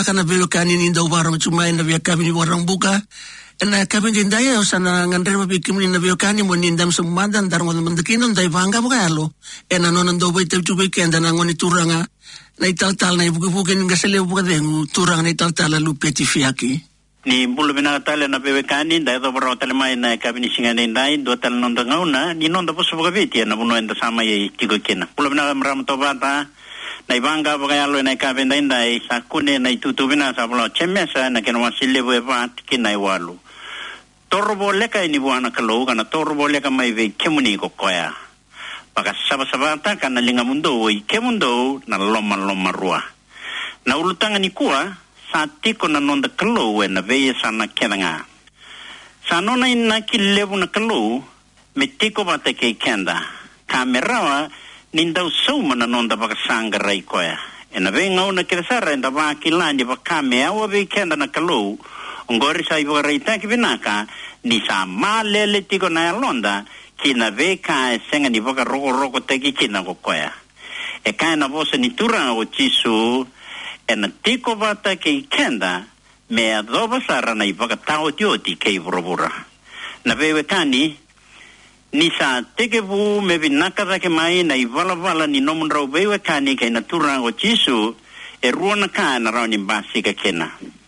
taka na veo kanini nda warang chumai na via kabini warang buka. Na kabini ndaya o sana ngandrema bikimuni na veo kani mo nindam sumanda ndarong mandakino ndai vanga bukalo. Na nonan do bai te chubai kenda na ngoni turanga na italtal na ibuke ngasele buka dengu turanga na italtal lu peti fiaki. Ni bulu bina tala na veo kani ndai do baro tala mai na kabini singane ndai do tala nonda ngauna ni nonda posu buka veti na buno enda sama ye tigo kena. Bulu bina mram to bata na ibanga bagayalo na kabenda indai sakune na itutubina sablo chemesa na kena wasile bo evat kina iwalu torbo leka ni buana kalo kana torbo leka mai ve kemuni ko koya paka sabata kana linga mundo i kemundo na loma rua na ulutanga ni kuwa sa tiko na nonda kalo na ve sana kenanga sanona ina kilebu na kalo metiko bata ke kenda kamerawa nindau sauma na nonda baka sangarai koya. Ena venga una kiresara enda baki landi baka mea wa kenda na kalau ngori sa ibo reita ki binaka ni sa malele tiko na londa kina veka senga ni baka roko teki kina ko koya. E kana bosa ni turanga o chisu ena tiko bata ke kenda mea doba sara na ibaka tao tioti ke ibrobura. Na vewe kani ni sa teke bu me vinaka ke mai na ivala ni nomun rau bewe kani ke na turang o chisu e ruona ka na rau ni basi ka kena.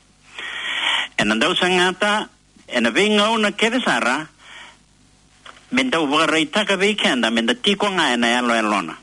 E na dau sangata e na venga una keresara menda uvaga reita ka vei kenda menda tiko nga e na alo elona.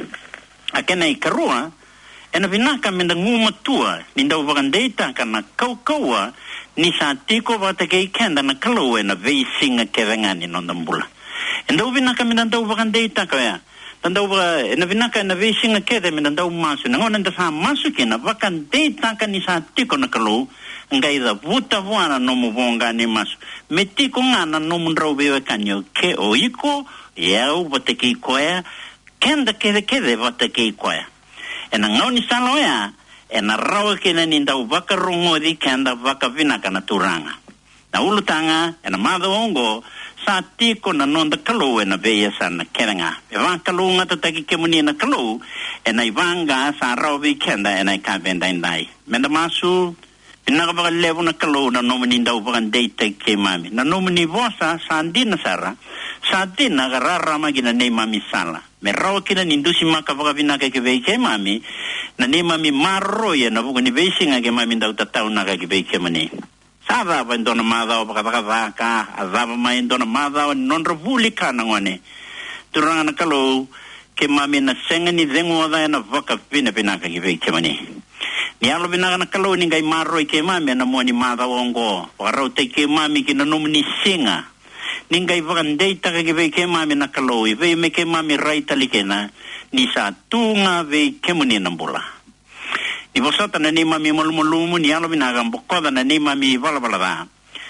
A kena i karua e na vinaka menda nguma tua menda uvaga ndeita ka na kaukaua ni sa tiko vata ke i kenda na kalau e na vei singa kevengani nondambula. Ndau vinaka mina ndau vakandei kaya. Ndau na vinaka na vesinga kede mina ndau masu. Ngona nda sa masu kina vakandei taka ni sa tiko na kalu ngai da vuta vuana no muvonga ni masu. Metiko ngana no mundrau bewe kanyo ke oiko yau vateki koya kenda kede vateki koya. Ena ngoni saloya ena rawa kina ni ndau vakarungo di kenda vakavinaka na turanga. Na ulutanga ena madongo sa tiko na nonda kalau na veia sana kenanga e va kalau ngata taki kemuni na kalau e na ivanga sa rawi kenda e na ka venda indai menda masu inaga ba levo na kalau na nomini ndau ba date ke mami na nomini vosa sa andina sara sa dina garara magina ne mami sala me rawi kina nindusi maka ba vina ke ve ke mami na ne mami marro ye na bugo ni vesinga ke mami ndau tatau na ke ve ke mani Sava ba ndona madao pakavaka azava mai ndona madao non republika na ngone turanga na kalau ke mami na senga ni zengo da na vaka pina ka give ke mani ni alo bina na kalau ni ngai maro ke mami na moni madao ngo parau te ke mami ki na nomni singa ni ngai vaka ndeita ka give ke mami na kalau i ve me ke mami raita likena ni sa tunga ve ke mani na bola Ni bosata na ni mami molumumu ni alo binaga mbokoda na ni mami vala.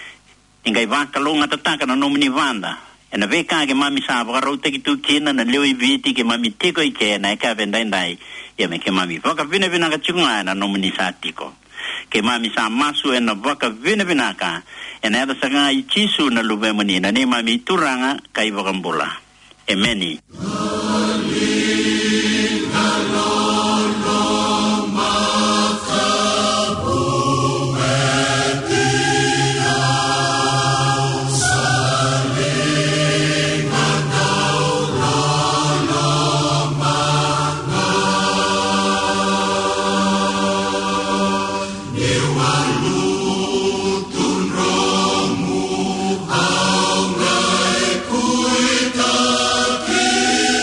Ingai vaka longa tataka na nomini vanda. Ena veka ke mami sa bagarau te kitu kina na leo ibiti ke mami tiko ike na eka vendai ndai. Ya me ke mami vaka vina ka chunga na nomini sa tiko. Ke mami sa masu ena vaka vina ka. Ena ada sanga ichisu na lubemuni na ni mami turanga kai vakambula. Emeni. Kuitaki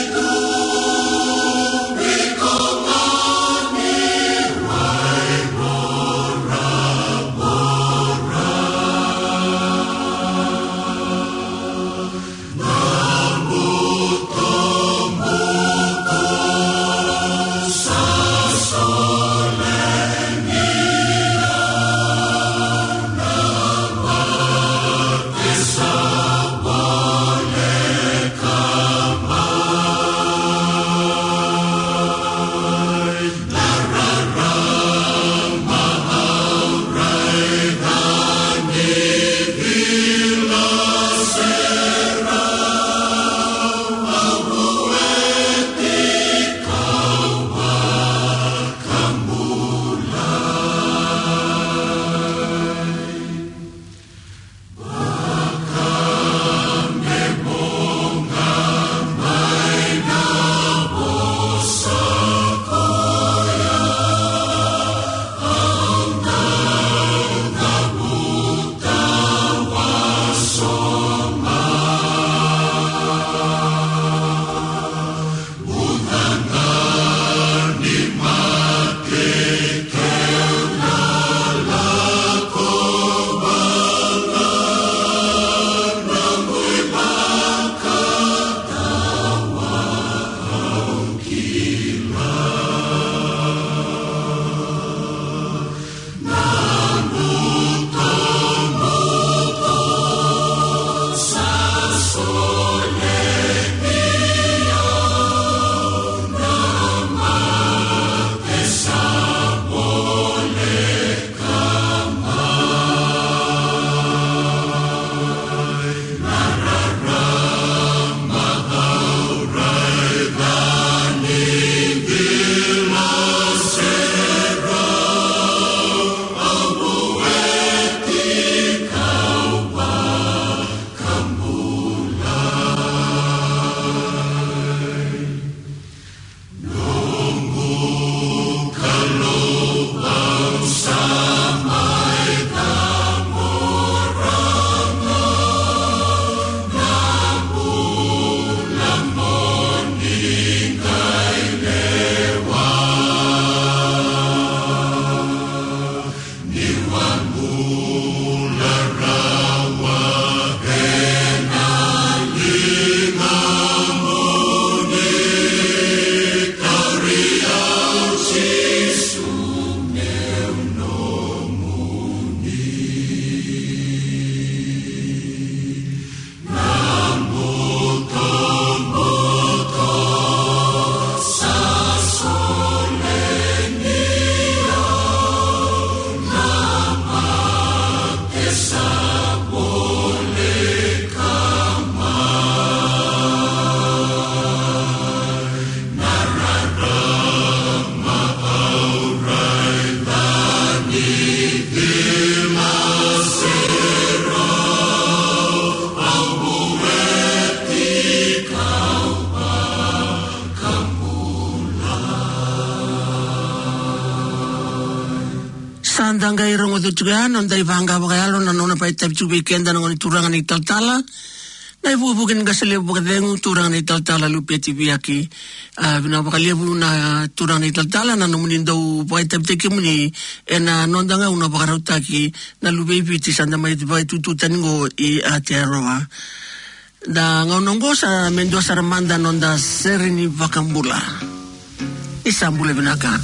Sandanga irong ututugan on dai vanga bagalo na nona pai tabi tubi kenda ngoni turangan ni taltala na ibu bukan gasale bukan turangan ni taltala lupe tibi aki bina bakalia na turangan ni taltala na nomunin dau pai tabi teki muni ena nondanga una bakarauta ki na lupe piti sanda mai bai tututan ngo I ateroa da ngonongo sa Mendoza Ramanda nonda serini vakambula isambule binaka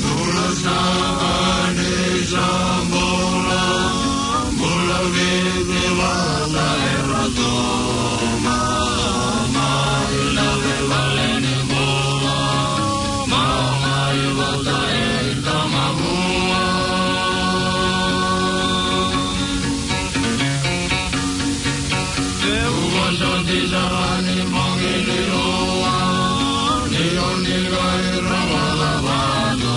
Zambola, mula vede la errato, ma la valene bola, ma vota e tamamua. Eu gosto de jarani, mongili roa, ni ondiga e rabalabado.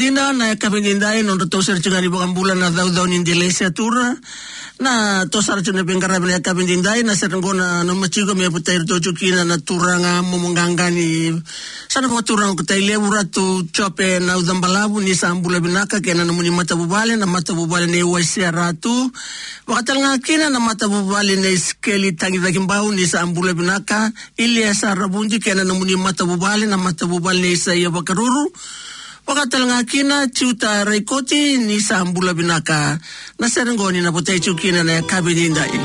Sandina na kapinginday non to serchungani bulan na daw ni Indonesia tura na to sarchuna bengarabi na kapinginday na serngona no machigo me putai to chukina na turanga momongangani sana po turang kutai leura to chope na udambalabu ni sambula binaka kena no muni matabubale na matabubale ne wasia ratu wakatal ngakina na matabubale ne skeli tangi dakimbau ni sambula binaka ili sarabunji kena no muni matabubale na matabubale ne saya bakaruru wakatal ngakina chuta reikoti ni sambula binaka na serengoni na putai chukina na kabinindai.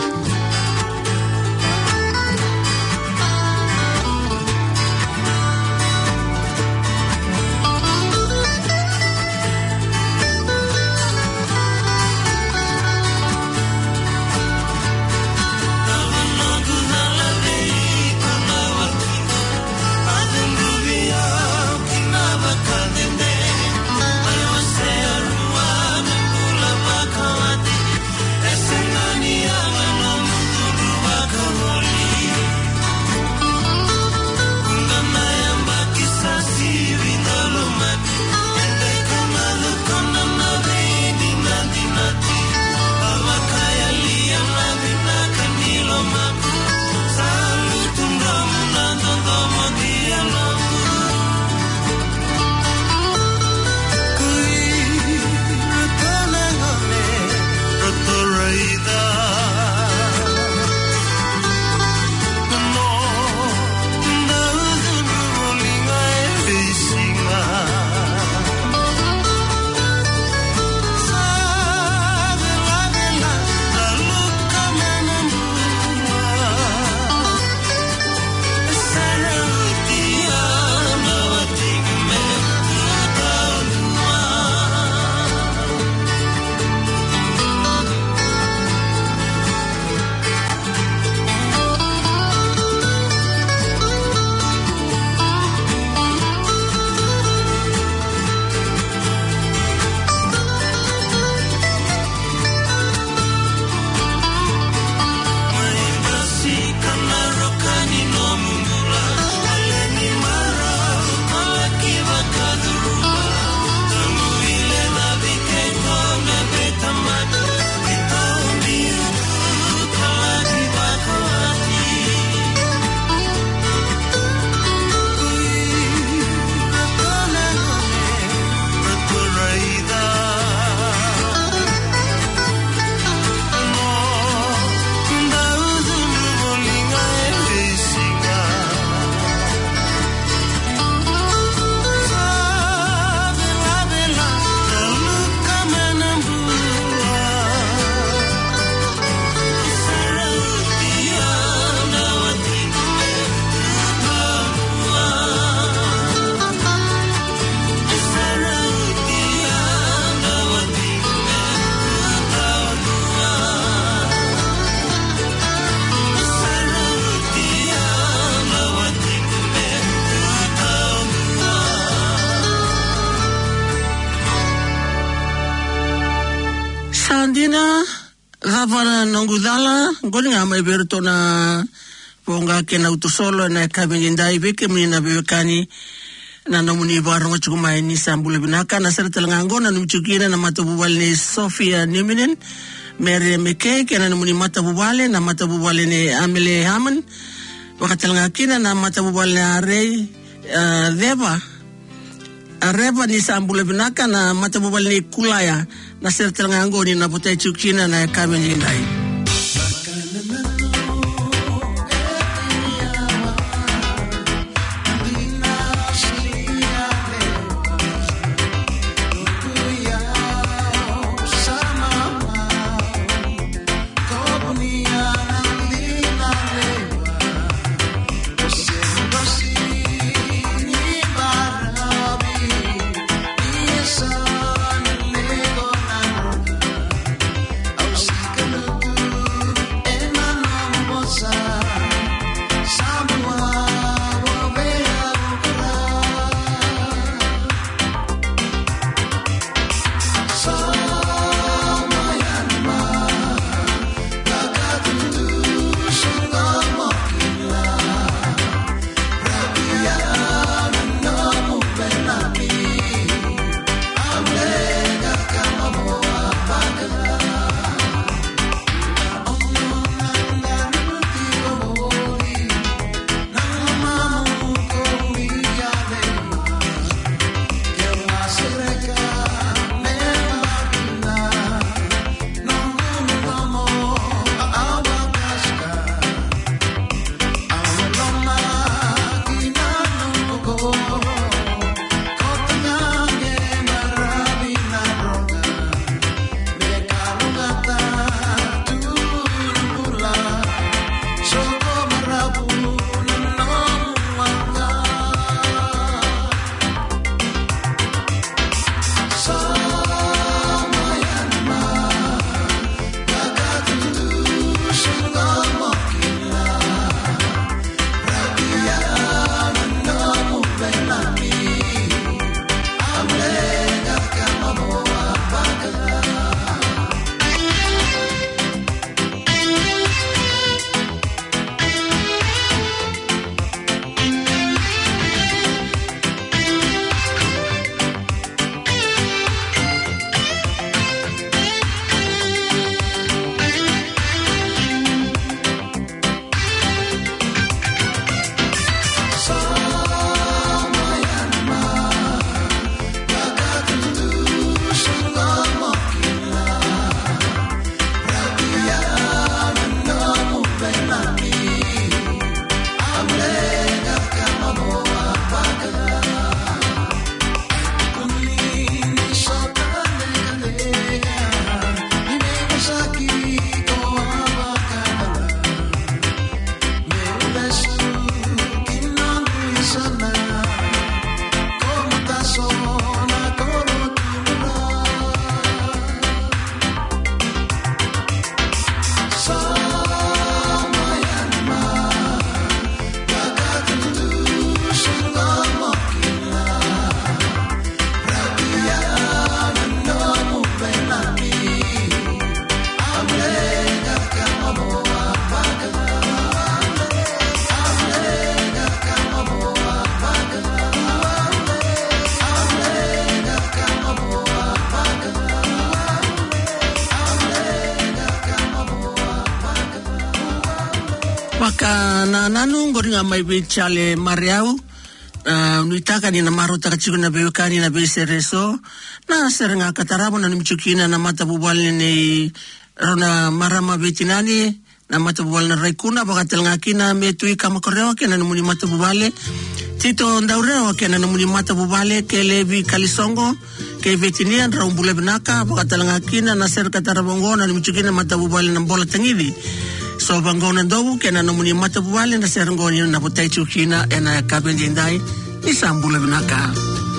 Sandina gavana nongudala ngolinga mai berto na ponga kena utusolo na kabinindai beke mina bekani na nomuni barongo chukuma ni sambule binaka na serta ngangona numchukina na matububale ni Sofia Niminen Mary Meke kena nomuni matabubale na matabubale ni Amele Haman wakatalanga kina na matabubale ni Arei Areva ni sambule binaka na matabubale ni Kulaya na serta ngangoni na putai chukina na kabinindai. Ka nanu ngoringa mai chale mariau nuitaka ni na marota kachiku na bewekani na besereso na serenga katarabo na nimchukina na mata bubali ni rona marama betinani na mata bubali na raikuna bakatel ngakina metui kama koreo kena numuni mata bubale tito ndaureo kena numuni mata bubale ke levi kalisongo ke betinian raumbule benaka bakatel ngakina na ser katarabongo na nimchukina mata bubali na bola tangidi so bangona ndobu kena numuni mata bubale na ser ngoni na botai chukina ena kabendindai isambule benaka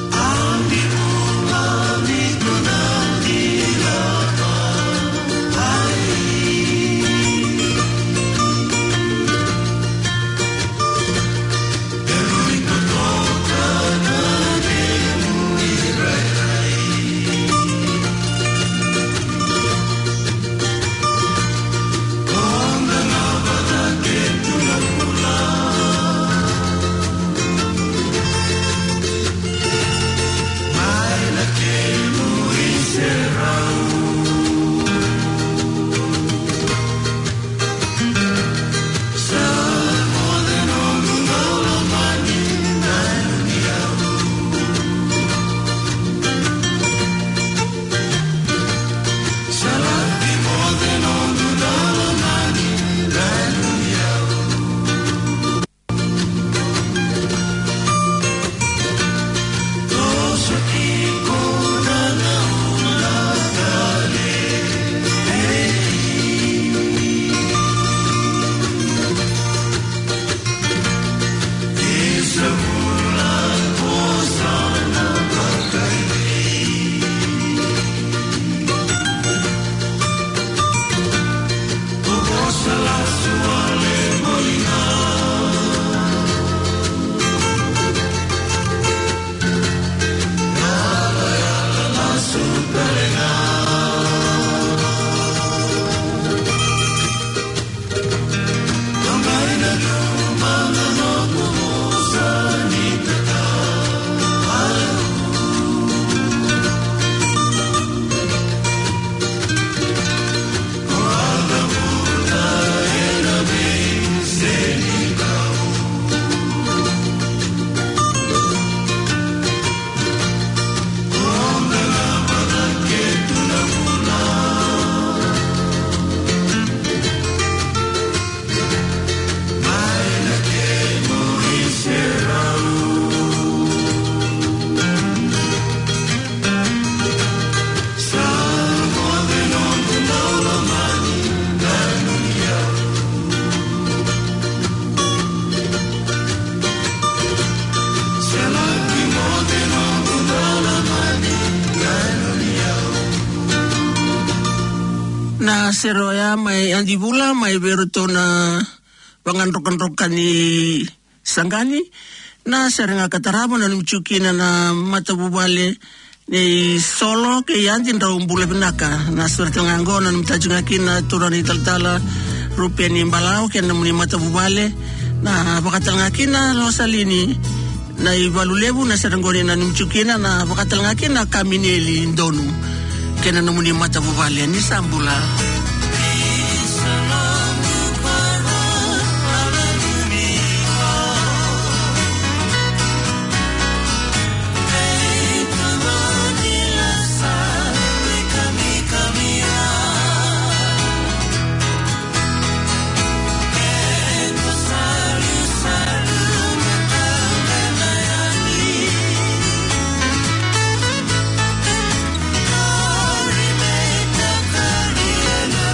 na seroya mai andibula mai beruto na panganrokan-rokan ni sangani na serenga katarabo na numchukina na matabubale ni solo ke yantin raumbule benaka na surat ngango na numtajungakin na turani taltala rupiah ni balau ke na muni matabubale na bakatangakin na losalini na ibalulebu na serengoni na numchukina na bakatangakin na kamineli ndonu kena namuni mata bubale ni sambula Hello.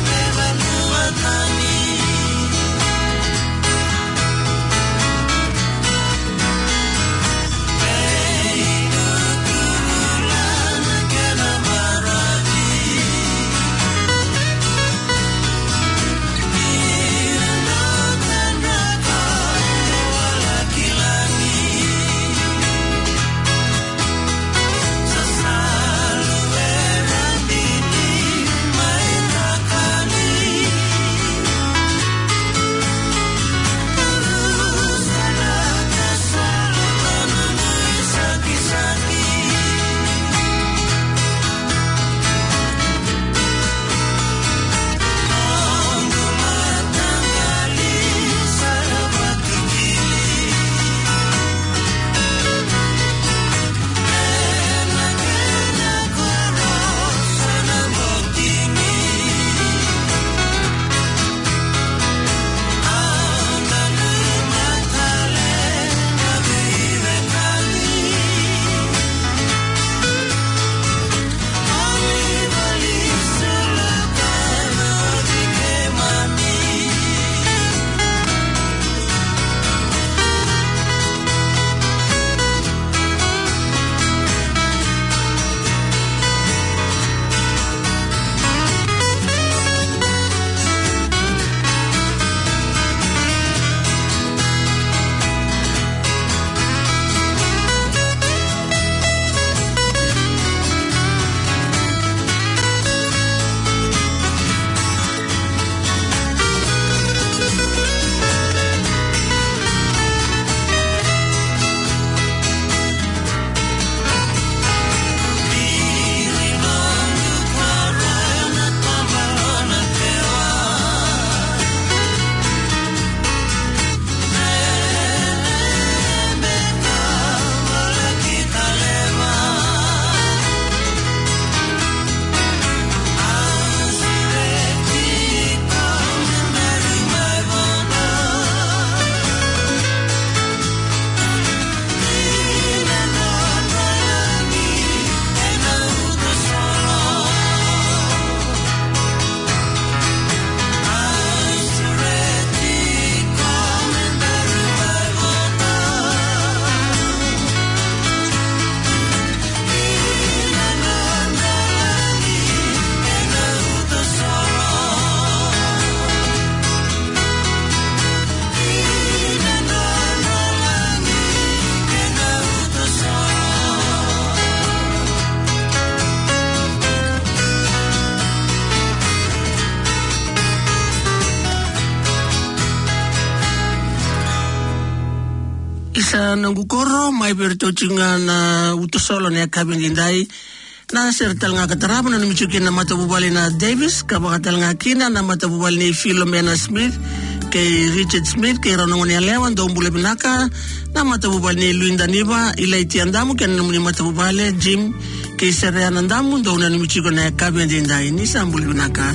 sa nangukoro mai bertochinga na utosolo ne kabindindai na sertal nga katarabo na nimichukin na matabubali na Davis kabakatal nga kina na matabubali ni Philomena Smith kay Richard Smith kay Ranong Nialewan doon bule binaka na matabubali ni Luinda Niva ilaiti andamu kaya namuni matabubali Jim kay Serean andamu doon na nimichukin na kabindindai ni sa bule binaka.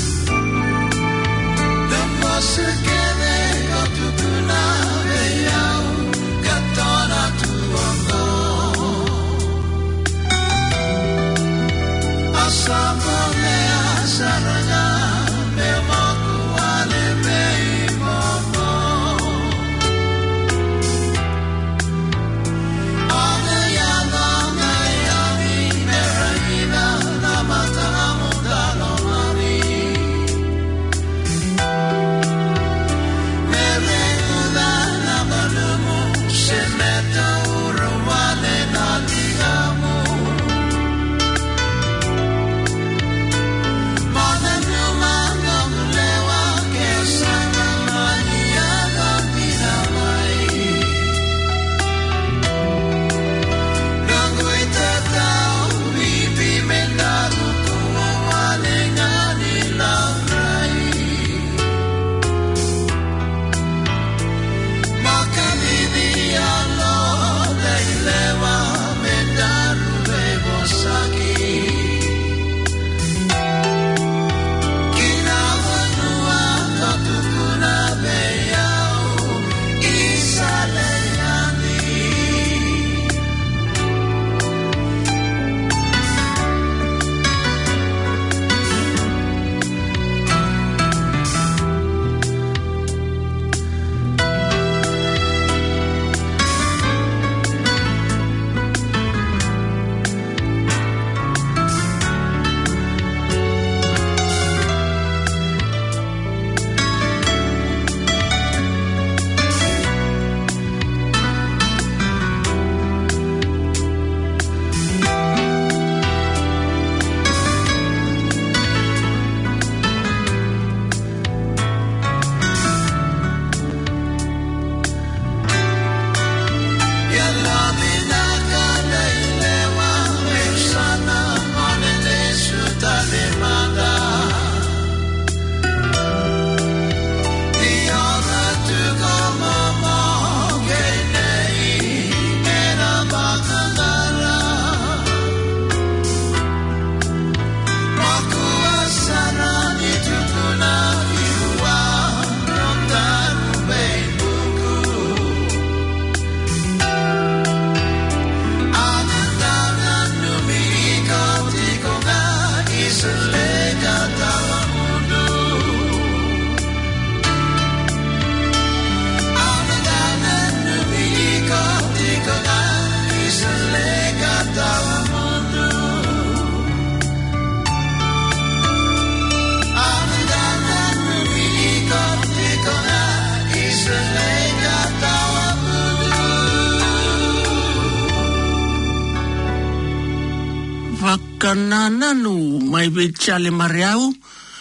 Kanananu mai bichale mariau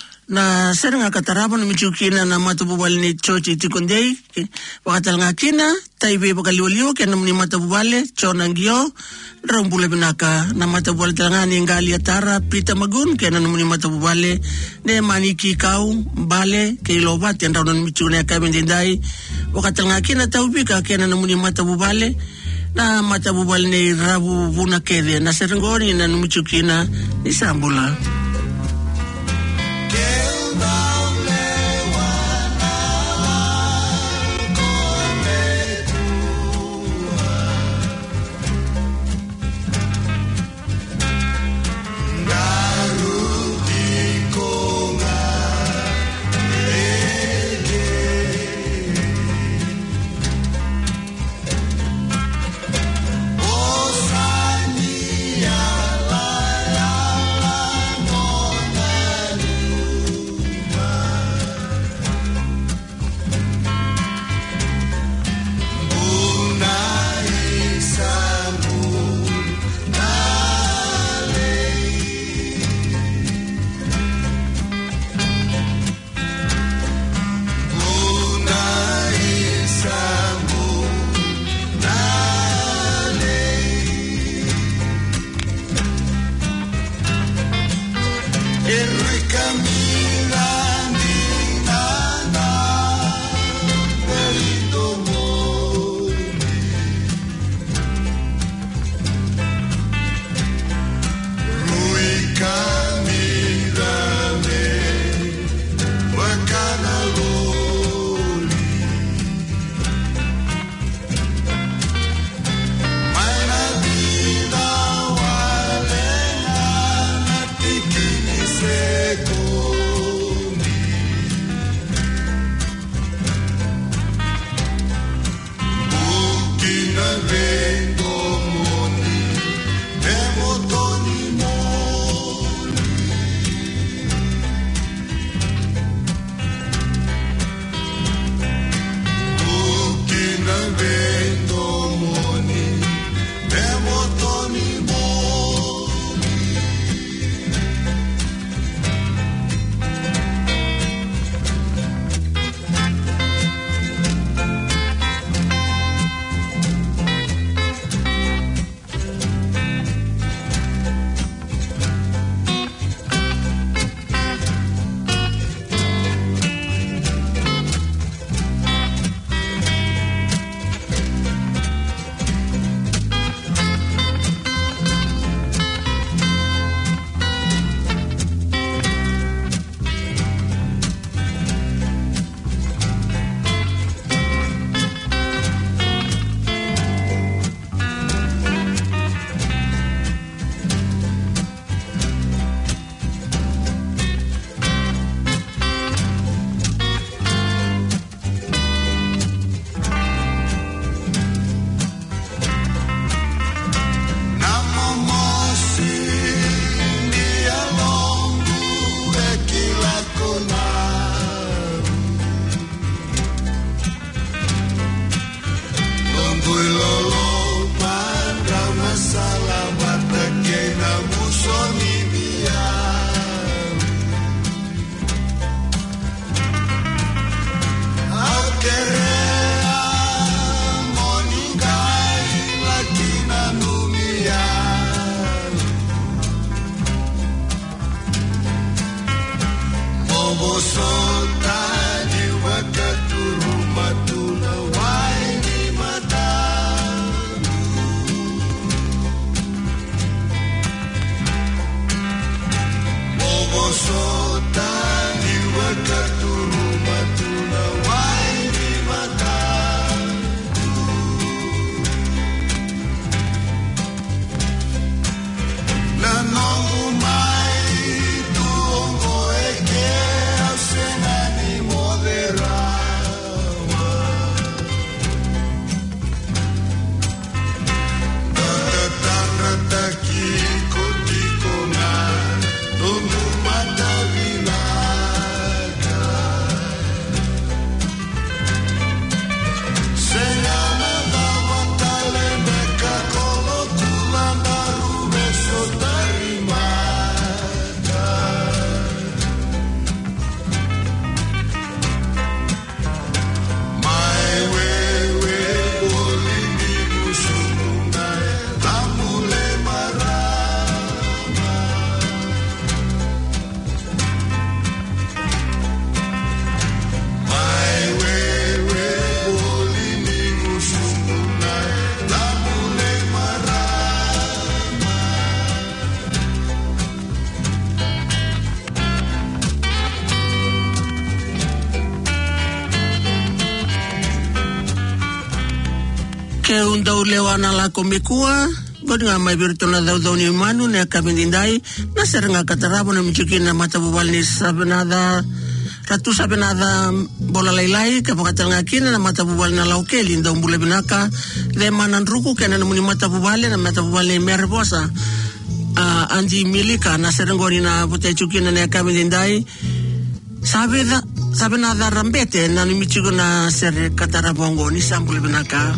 na seranga katarabo na michukina na matububali ni chochi tikondei wakatal nga kina taibe bakaliwaliwa kena mni matububali chonangio rambule binaka na matububali talangani ngali atara pita magun kena mni matububali ne maniki kau bale keiloba tenda na michukina kabindindai wakatal nga kina taubika kena mni matububali na matabubal ni rabu vuna kede na serengoni na numuchukina ni sambula. Oh ke undau lewana la komekua bodinga mai birtona dau ni manu ne kamindai na serenga katarabo na michukina matabubal ni sabenada ratu sabenada bola lailai ka pakatanga kina na matabubal na laukeli ndau mbule binaka le manan ruku kana na muni matabubal na matabubal ni merbosa andi milika na serengoni na butechukina ne kamindai sabenada rambete na michukuna ser katarabongo ni sambule binaka.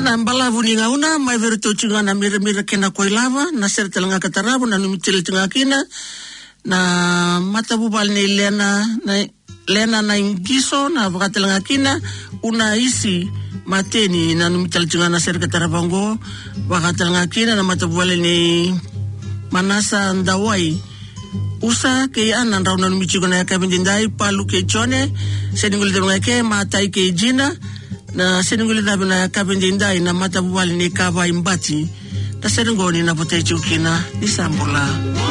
na mbalavu ni ngauna mai verito chinga na mira kena koilava na sertelanga katarabu na numitil chinga kina na matabubal ni lena na ingiso na vakatelanga kina una isi mateni na numitil chinga na serkatarabango vakatelanga kina na matabubal ni manasa ndawai usa ke ana rauna numichigo na kabindindai palu ke chone seningul de ke matai ke jina na seninguli na bina kabindindai na matabubali ni kava imbati na seningoni na pote chukina ni sambula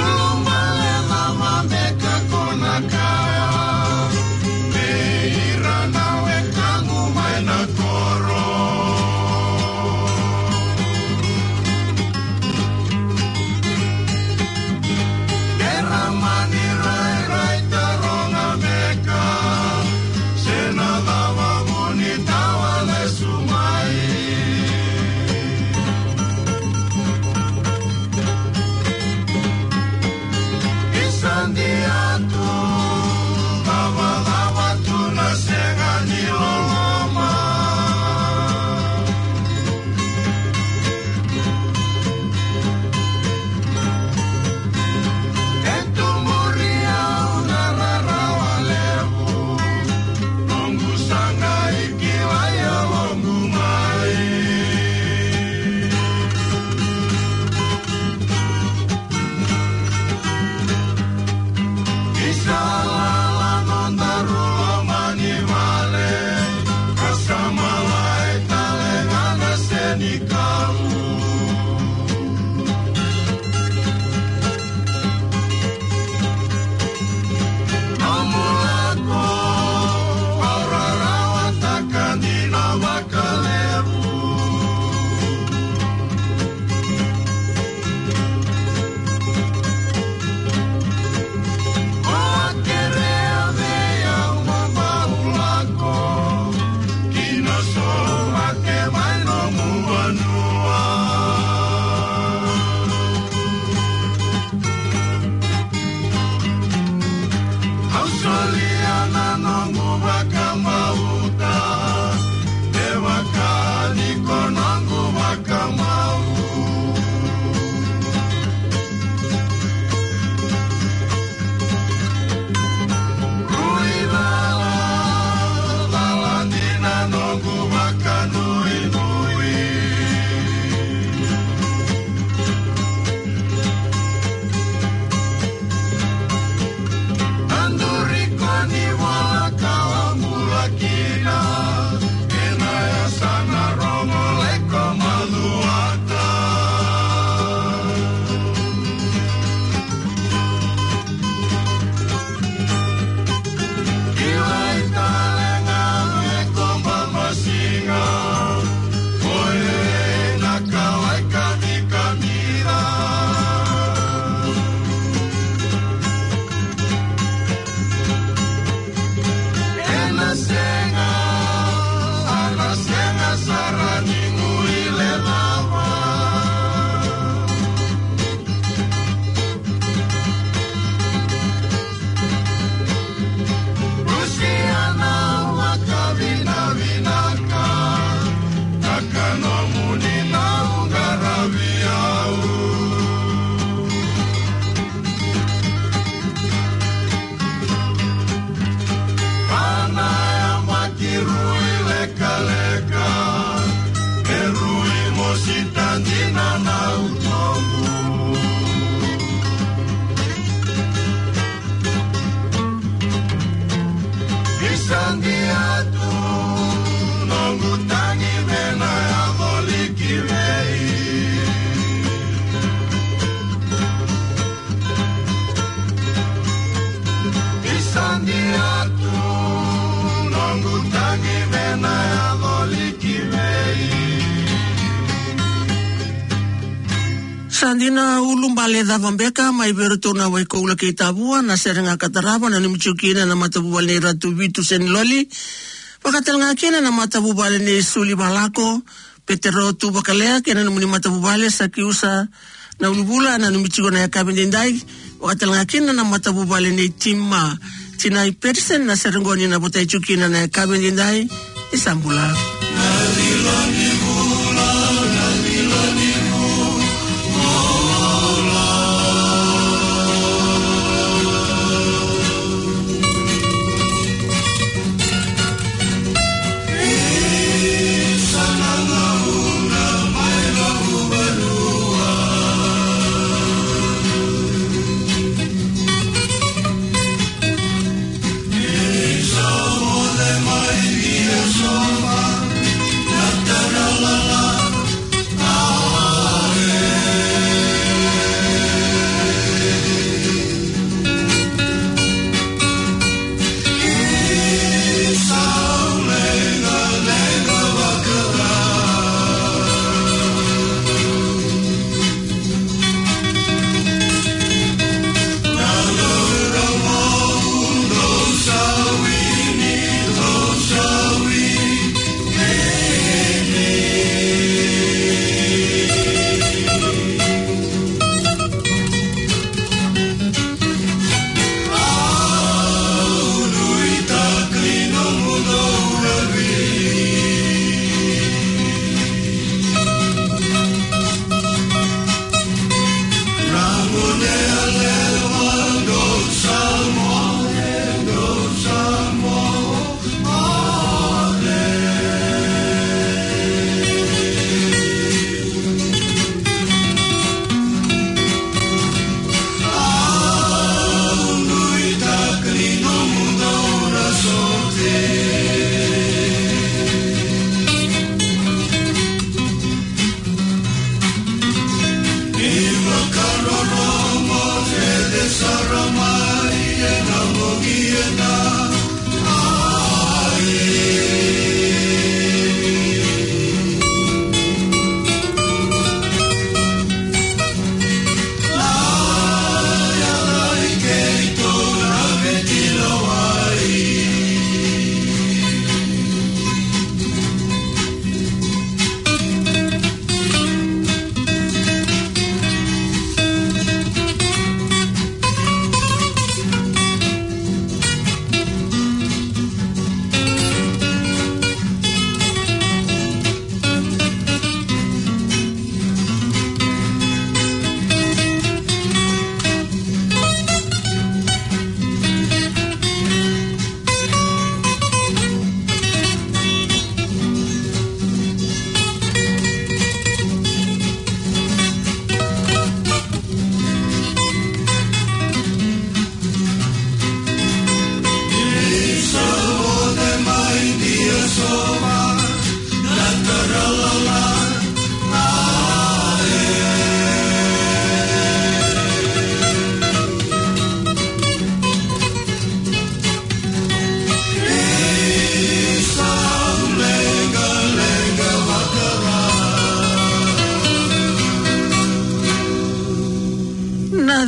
Sandina ulumbale davambeka mai verotona wai koula ke tabua na serenga katarava na nimchukina na matabubale ratu vitu seniloli pakatelanga kina na matabubale ni suli balako petero tu bakalea kena ni matabubale sakiusa na ulubula na nimchiko na yakabindindai pakatelanga kina na matabubale ni timma tinai persen na serengoni na botai chukina na yakabindindai isambula.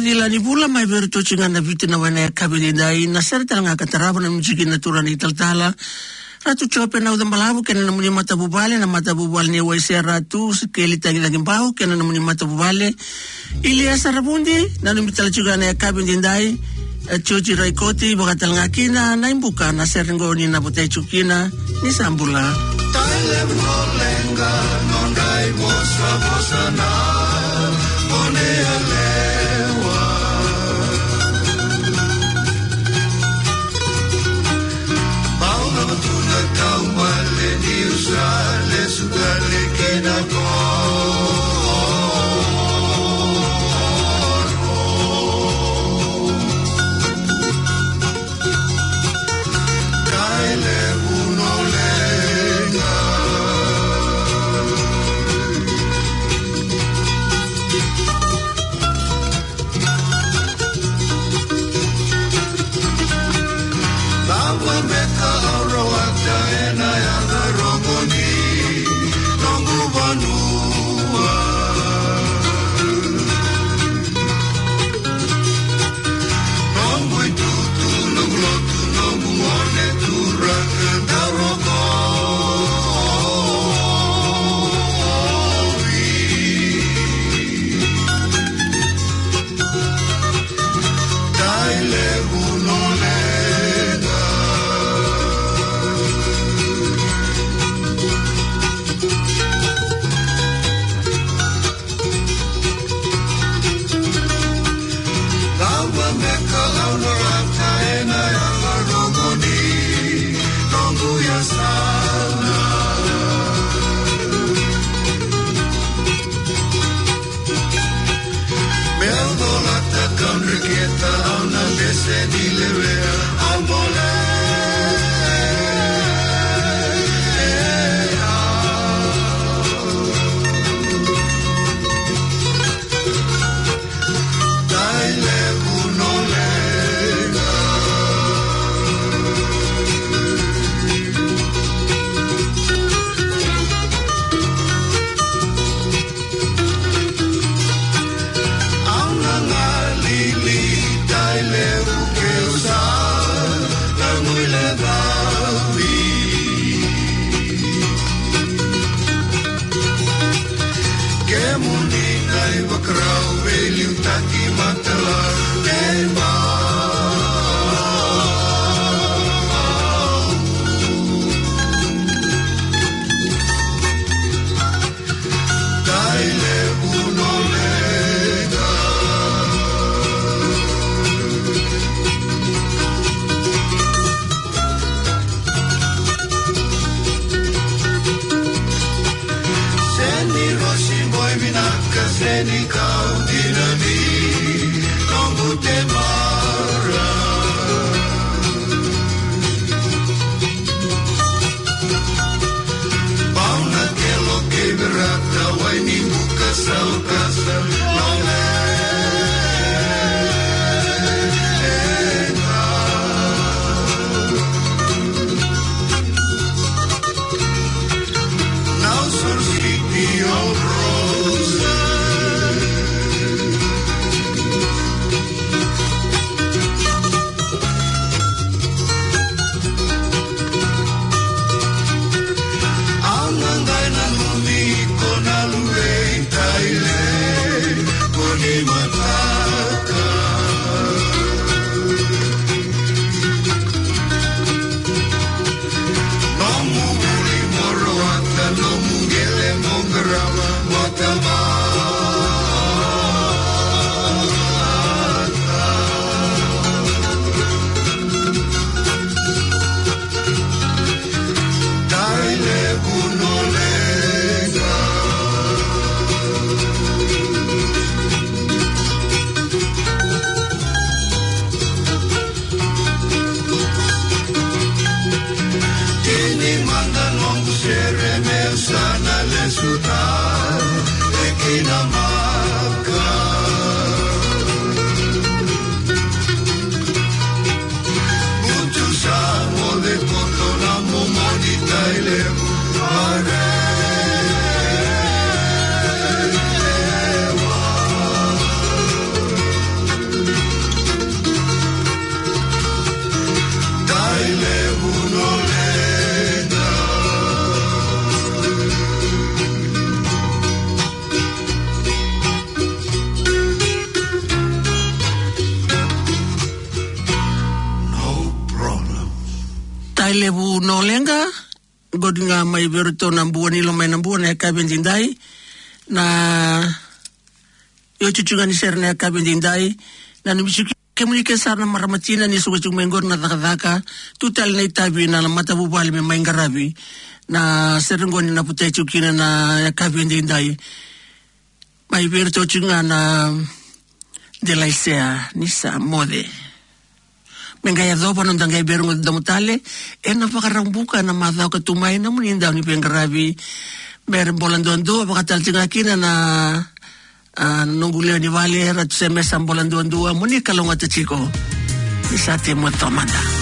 dila ni pula mai berto cingana vitina wana kabinidai na serta nga kataraba na mjiki natura ni taltala ratu chope na udang malabu kena namuni mata bubale na mata bubale ni waisia ratu sekeli tangi lagi bahu kena namuni mata bubale Ilia Sarabundi na numitala cingana kabinidai Choji Raikoti bakatal ngakina na imbuka na seringoni na butay chukina ni Sambula Taile molenga nondai bosa na one alewa Paula batuna kaumale ni usale sugale kena ko bu no lenga godinga mai verto na buani lo mai na buana ka bendindai na yo chuchunga ni serna ka bendindai na ni bisuki kemuni ke sarna maramatina ni suga chung mengor na takadaka tutal na itabi na mata bubali me maingarabi na serengoni na putai chukina na ka bendindai mai verto chunga na de la isea ni sa mode mengaya dopa nung tanggay berong damutale na pakarambuka na matao katumay na munindaw ni Pengarabi meron bolan doon pakatalting akina na nungguliw ni Valer at semes ang bolan doon muni kalungat at chiko isati mo tomanda